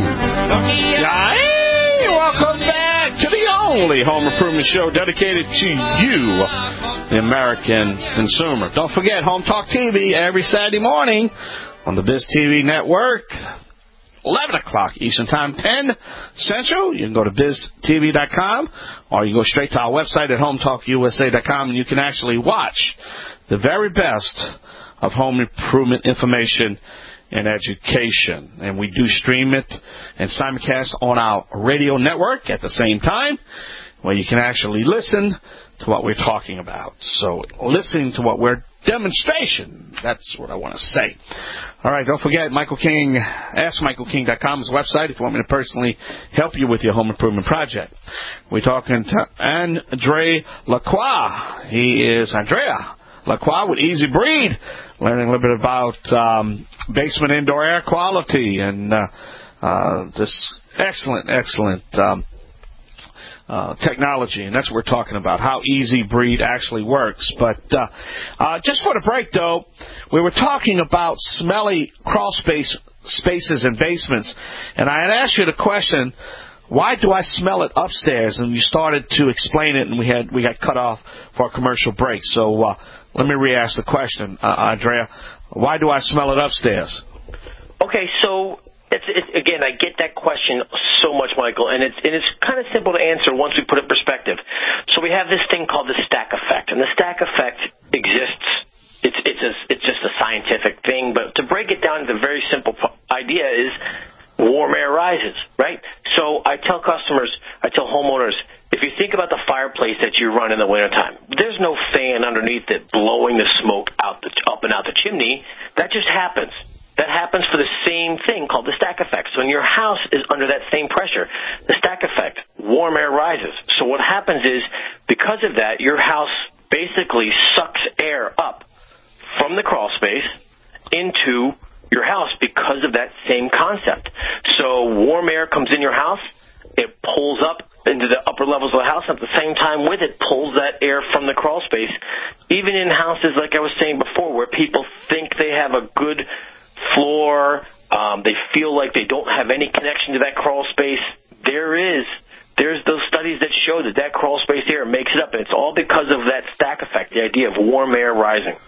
Hey, welcome back to the only home improvement show dedicated to you, the American consumer. Don't forget Home Talk T V every Saturday morning on the Biz T V network, eleven o'clock Eastern Time, ten Central. You can go to biz t v dot com, or you go straight to our website at home talk u s a dot com, and you can actually watch the very best of home improvement information and education. And we do stream it and simulcast on our radio network at the same time, where you can actually listen to what we're talking about. So listening to what we're demonstration, that's what I want to say. All right, don't forget Michael King, ask michael king dot com is the website if you want me to personally help you with your home improvement project. We're talking to Andre Lacroix. He is Andrea Lacroix with Easy Breed, learning a little bit about um, basement indoor air quality and uh, uh, this excellent, excellent um, uh, technology. And that's what we're talking about, how Easy Breed actually works. But uh, uh, just for the break, though, we were talking about smelly crawl space spaces and basements. And I had asked you the question, why do I smell it upstairs? And you started to explain it, and we had we got cut off for a commercial break. So uh, let me re-ask the question, uh, Andrea. Why do I smell it upstairs? Okay, so it's, it's again, I get that question so much, Michael, and it's and it's kind of simple to answer once we put it in perspective. So we have this thing called the stack effect, and the stack effect exists. It's it's a, it's just a scientific thing, but to break it down, the very simple idea is warm air rises, right? So I tell customers, I tell homeowners, if you think about the fireplace that you run in the wintertime, there's no fan underneath it blowing the smoke out the, up and out the chimney. That just happens. That happens for the same thing called the stack effect. So when your house is under that same pressure, the stack effect, warm air rises. So what happens is, because of that, your house basically sucks air up from the crawl space into your house because of that same concept. So warm air comes in your house, it pulls up into the upper levels of the house, at the same time with it pulls that air from the crawl space. Even in houses, like I was saying before, where people think they have a good floor, um, they feel like they don't have any connection to that crawl space, there is There's those studies that show that that crawl space air makes it up, and it's all because of that stack effect, the idea of warm air rising.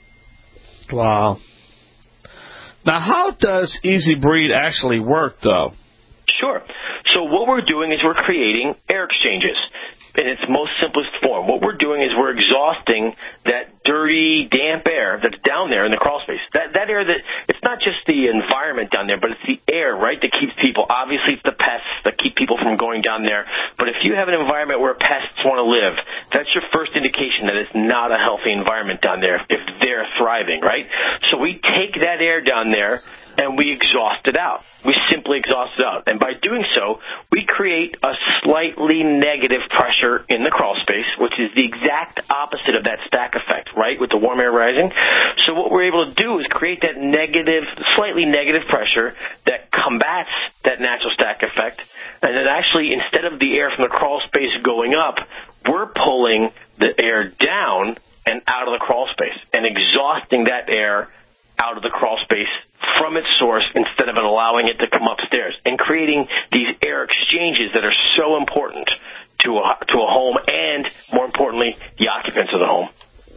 Wow. Now, how does Easy Breed actually work, though? Sure. So what we're doing is we're creating air exchanges in its most simplest form. What we're doing is we're exhausting that dirty, damp air that's down there in the crawl space. That that air that, it's not just the environment down there, but it's the air, right, that keeps people, obviously it's the pests that keep people from going down there. But if you have an environment where pests want to live, that's your first indication that it's not a healthy environment down there if they're thriving, right? So we take that air down there and we exhaust it out. We simply exhaust it out. And by doing so, we create a slightly negative pressure in the crawl space, which is the exact opposite of that stack effect, right, with the warm air rising. So what we're able to do is create that negative, slightly negative pressure that combats that natural stack effect. And then actually, instead of the air from the crawl space going up, we're pulling the air down and out of the crawl space and exhausting that air out of the crawl space from its source instead of allowing it to come upstairs, and creating these air exchanges that are so important to a, to a home and, more importantly, the occupants of the home.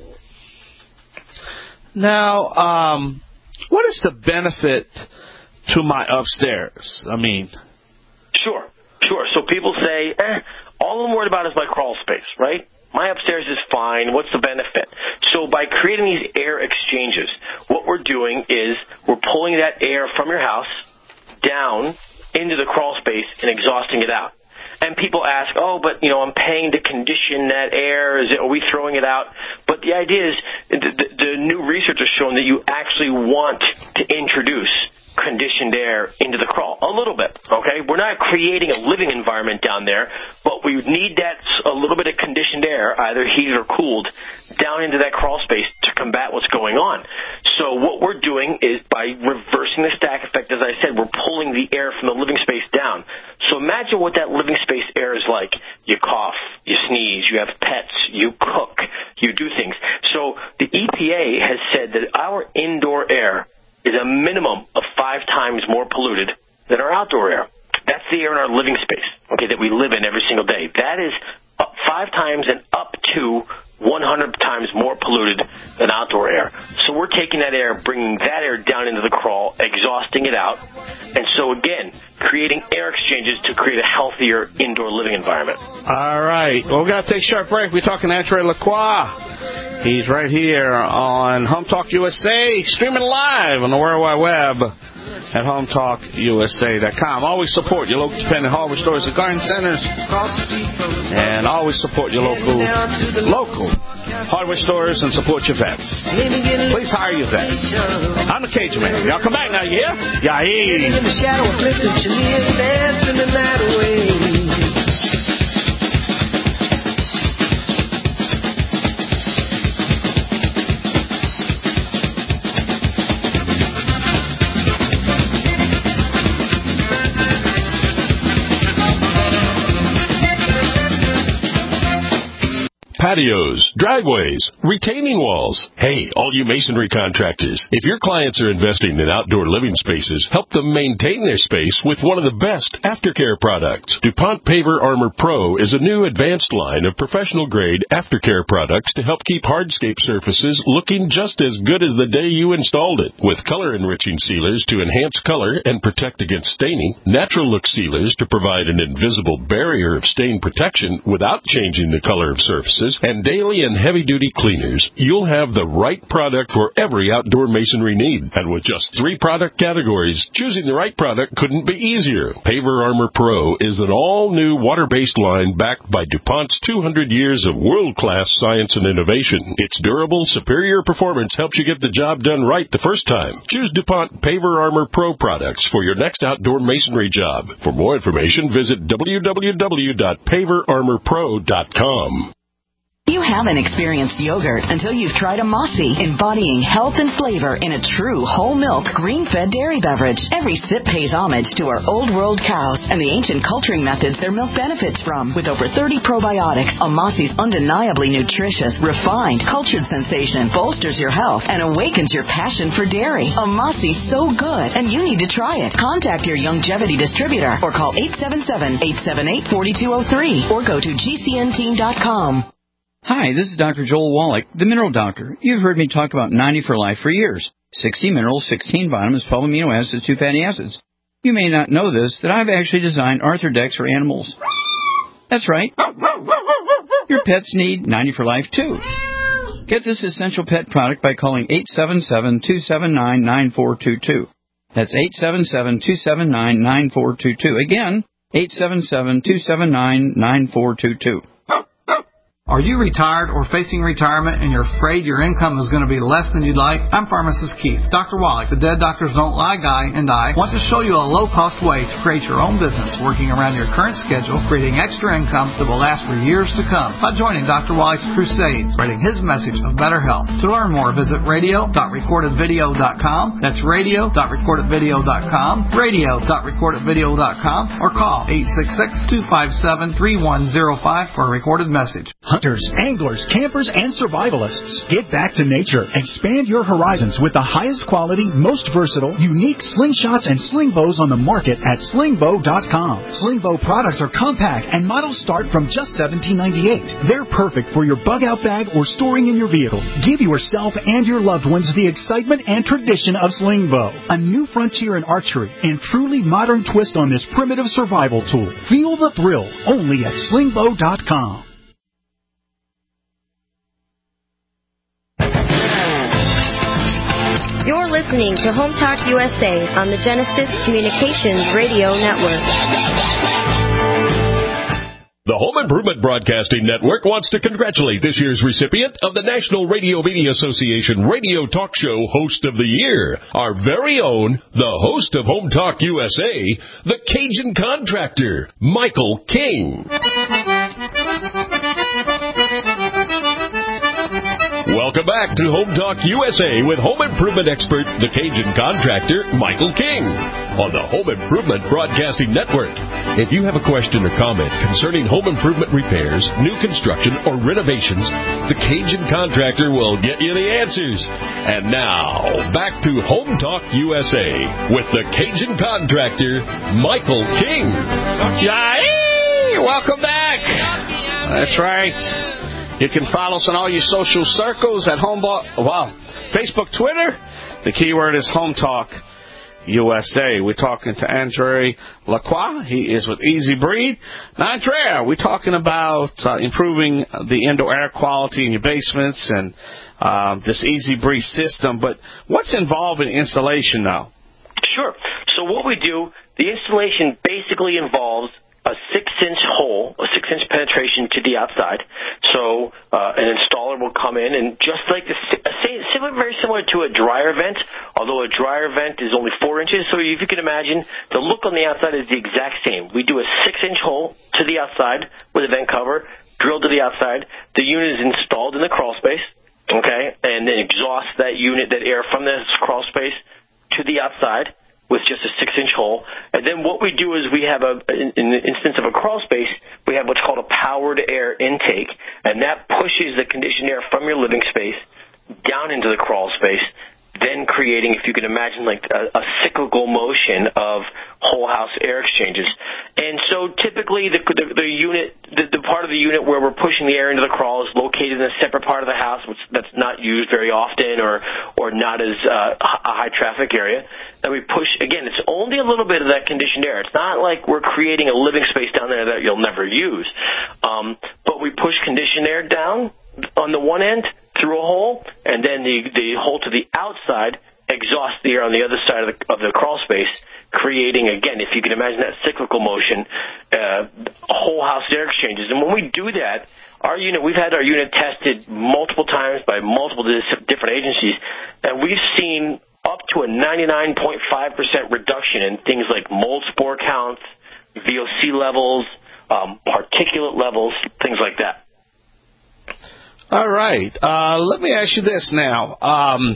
Now, um, what is the benefit to my upstairs? I mean... Sure, sure. So people say, eh, all I'm worried about is my crawl space, right? My upstairs is fine. What's the benefit? So by creating these air exchanges, what we're doing is we're pulling that air from your house down into the crawl space and exhausting it out. And people ask, oh, but, you know, I'm paying to condition that air. Is it, are we throwing it out? But the idea is the, the, the new research has shown that you actually want to introduce conditioned air into the crawl a little bit, okay? We're not creating a living environment down there, but we need that a little bit of conditioned air, either heated or cooled, down into that crawl space to combat what's going on. So what we're doing is by reversing the stack effect, as I said, we're pulling the air from the living space down. So imagine what that living space air is like. You cough, you sneeze, you have pets, you cook, you do things. So the E P A has said that our indoor air is a minimum of five times more polluted than our outdoor air. That's the air in our living space, okay, that we live in every single day. That is up five times and up to one hundred times more polluted than outdoor air. So we're taking that air, bringing that air down into the crawl, exhausting it out, and so again, creating air exchanges to create a healthier indoor living environment. All right. Well, we've got to take a short break. We're talking to Andre Lacroix. He's right here on Home Talk U S A, streaming live on the World Wide Web at home talk U S A dot com. Always support your local independent hardware stores and garden centers, and always support your local local hardware stores and support your vets. Please hire your vets. I'm the Cajun Man. Y'all come back now, you hear? Yeah, yeah. In the shadow of Clifton Chenier, dancing the night away. Patios, driveways, retaining walls. Hey, all you masonry contractors, if your clients are investing in outdoor living spaces, help them maintain their space with one of the best aftercare products. DuPont Paver Armor Pro is a new advanced line of professional-grade aftercare products to help keep hardscape surfaces looking just as good as the day you installed it. With color-enriching sealers to enhance color and protect against staining, natural look sealers to provide an invisible barrier of stain protection without changing the color of surfaces, and daily and heavy-duty cleaners, you'll have the right product for every outdoor masonry need. And with just three product categories, choosing the right product couldn't be easier. Paver Armor Pro is an all-new water-based line backed by DuPont's two hundred years of world-class science and innovation. Its durable, superior performance helps you get the job done right the first time. Choose DuPont Paver Armor Pro products for your next outdoor masonry job. For more information, visit w w w dot paver armor pro dot com. You haven't experienced yogurt until you've tried a Mossy, embodying health and flavor in a true whole milk, green-fed dairy beverage. Every sip pays homage to our old world cows and the ancient culturing methods their milk benefits from. With over thirty probiotics, a Mossy's undeniably nutritious, refined, cultured sensation bolsters your health and awakens your passion for dairy. A Mossy's so good, and you need to try it. Contact your Youngevity distributor or call eight seven seven, eight seven eight, four two zero three or go to G C N team dot com. Hi, this is Doctor Joel Wallach, the Mineral Doctor. You've heard me talk about ninety for Life for years. sixty minerals, sixteen vitamins, twelve amino acids, two fatty acids. You may not know this, that I've actually designed Arthrodex for animals. That's right. Your pets need ninety for Life, too. Get this essential pet product by calling eight seven seven, two seven nine, nine four two two. That's eight seven seven, two seven nine, nine four two two. Again, eight seven seven, two seven nine, nine four two two. Are you retired or facing retirement and you're afraid your income is going to be less than you'd like? I'm Pharmacist Keith. Doctor Wallach, the Dead Doctors Don't Lie guy, and I want to show you a low-cost way to create your own business working around your current schedule, creating extra income that will last for years to come by joining Doctor Wallach's crusades, spreading his message of better health. To learn more, visit radio dot recorded video dot com. That's radio dot recorded video dot com, radio dot recorded video dot com, or call eight six six, two five seven, three one zero five for a recorded message. Hunters, anglers, campers, and survivalists. Get back to nature. Expand your horizons with the highest quality, most versatile, unique slingshots and sling bows on the market at sling bow dot com. Sling bow products are compact and models start from just seventeen ninety-eight. They're perfect for your bug out bag or storing in your vehicle. Give yourself and your loved ones the excitement and tradition of sling bow. A new frontier in archery and truly modern twist on this primitive survival tool. Feel the thrill only at sling bow dot com. You're listening to Home Talk U S A on the Genesis Communications Radio Network. The Home Improvement Broadcasting Network wants to congratulate this year's recipient of the National Radio Media Association Radio Talk Show Host of the Year, our very own, the host of Home Talk U S A, the Cajun Contractor, Michael King. Welcome back to Home Talk U S A with home improvement expert, the Cajun Contractor, Michael King, on the Home Improvement Broadcasting Network. If you have a question or comment concerning home improvement repairs, new construction, or renovations, the Cajun Contractor will get you the answers. And now, back to Home Talk U S A with the Cajun Contractor, Michael King. Yay! Welcome back. That's right. You can follow us on all your social circles at Home Talk, wow, Facebook, Twitter. The keyword is Home Talk U S A. We're talking to Andre Lacroix. He is with Easy Breathe. Now, Andrea, we're talking about uh, improving the indoor air quality in your basements and uh, this Easy Breathe system. But what's involved in installation now? Sure. So what we do, the installation basically involves a six-inch hole, a six-inch penetration to the outside. So uh, an installer will come in and just like the similar, very similar to a dryer vent, although a dryer vent is only four inches. So if you can imagine, the look on the outside is the exact same. We do a six-inch hole to the outside with a vent cover, drilled to the outside. The unit is installed in the crawl space, okay, and then exhaust that unit, that air from this crawl space to the outside with just a six-inch hole. And then what we do is we have, a, in, in the instance of a crawl space, we have what's called a powered air intake, and that pushes the conditioned air from your living space down into the crawl space, then creating, if you can imagine, like a, a cyclical motion of whole house air exchanges. And so typically the, the, the unit, the, the part of the unit where we're pushing the air into the crawl is located in a separate part of the house, which that's not used very often or, or not as uh, a high traffic area. And we push, again, it's only a little bit of that conditioned air. It's not like we're creating a living space down there that you'll never use. Um, but we push conditioned air down on the one end through a hole, and then the, the hole to the outside exhausts the air on the other side of the, of the crawl space, creating, again, if you can imagine that cyclical motion, uh, whole house air exchanges. And when we do that, our unit, we've had our unit tested multiple times by multiple different agencies, and we've seen up to a ninety-nine point five percent reduction in things like mold spore counts, V O C levels, um, particulate levels, things like that. All right. Uh, let me ask you this now. Um,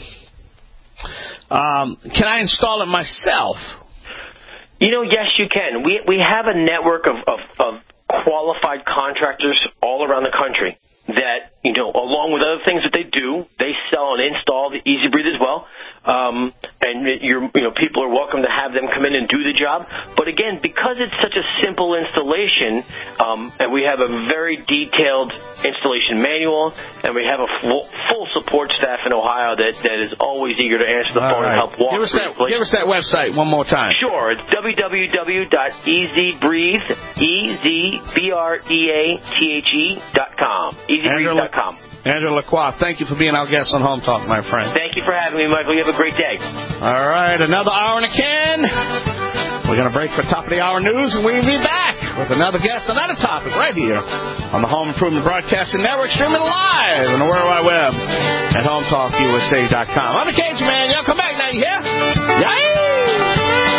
um, can I install it myself? You know, yes, you can. We we have a network of, of, of qualified contractors all around the country that, you know, along with other things that they do, they sell and install the Easy Breathe as well. Um, and you're, you know, people are welcome to have them come in and do the job. But again, because it's such a simple installation, um, and we have a very detailed installation manual, and we have a full, full support staff in Ohio that, that is always eager to answer the All phone right. and help walk give us through that, the Give us that website one more time. Sure. It's w w w dot easy breathe, E Z B R E A T H E dot com. easy breathe dot com. Andrew Lacroix, thank you for being our guest on Home Talk, my friend. Thank you for having me, Michael. You have a great day. All right, another hour in the can. We're going to break for top of the hour news, and we'll be back with another guest, another topic right here on the Home Improvement Broadcasting Network, streaming live on the World Wide Web at home talk u s a dot com. I'm the Cajun Man. Y'all come back now, you hear? Yay!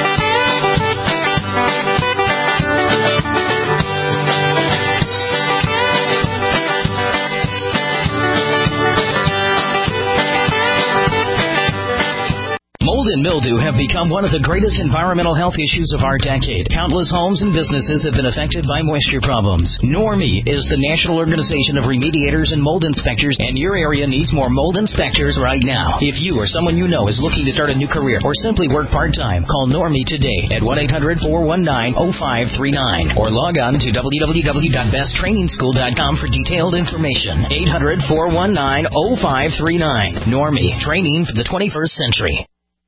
Mold and mildew have become one of the greatest environmental health issues of our decade. Countless homes and businesses have been affected by moisture problems. Normie is the national organization of remediators and mold inspectors, and your area needs more mold inspectors right now. If you or someone you know is looking to start a new career or simply work part-time, call Normie today at one eight hundred four one nine oh five three nine or log on to w w w dot best training school dot com for detailed information. eight hundred four one nine oh five three nine. Normie, training for the twenty-first century.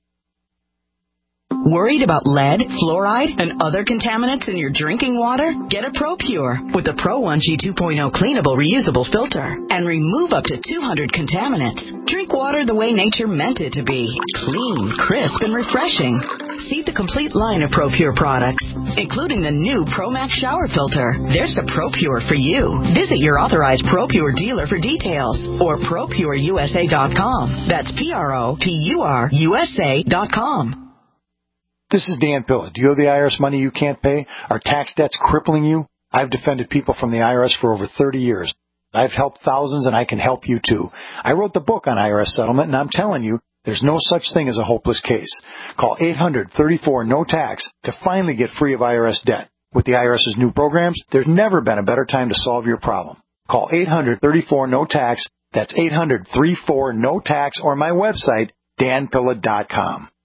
Worried about lead, fluoride, and other contaminants in your drinking water? Get a ProPure with the Pro one G two point oh cleanable reusable filter and remove up to two hundred contaminants. Drink water the way nature meant it to be. Clean, crisp, and refreshing. See the complete line of ProPure products, including the new ProMax shower filter. There's a ProPure for you. Visit your authorized ProPure dealer for details or pro pure u s a dot com. That's P R O P U R U S A dot com. This is Dan Pilla. Do you owe the I R S money you can't pay? Are tax debts crippling you? I've defended people from the I R S for over thirty years. I've helped thousands, and I can help you too. I wrote the book on I R S settlement, and I'm telling you, there's no such thing as a hopeless case. Call eight hundred thirty-four no tax to finally get free of I R S debt. With the IRS's new programs, there's never been a better time to solve your problem. Call eight hundred thirty-four no tax. That's eight hundred thirty-four no tax or my website, dan pilla dot com.